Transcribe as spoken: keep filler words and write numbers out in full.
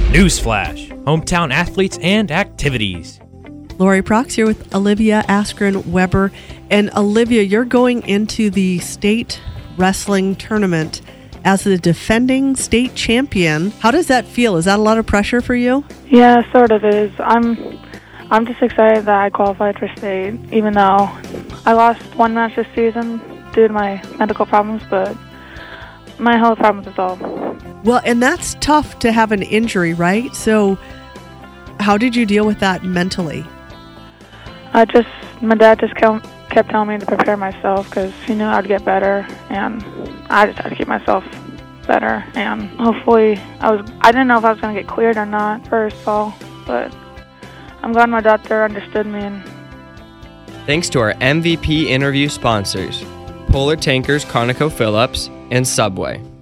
Newsflash, hometown athletes and activities. Lori Prox here with Olivia Askren Weber. And Olivia, you're going into the state wrestling tournament as the defending state champion. How does that feel? Is that a lot of pressure for you? Yeah, sort of is. I'm I'm just excited that I qualified for state, even though I lost one match this season due to my medical problems, but my health problems is all. Well, and that's tough to have an injury, right? So how did you deal with that mentally? I just, my dad just kept, kept telling me to prepare myself because he knew I'd get better, and I just had to keep myself better, and hopefully I was, I didn't know if I was going to get cleared or not first of all, but I'm glad my doctor understood me. And Thanks to our M V P interview sponsors, Polar Tankers ConocoPhillips and Subway.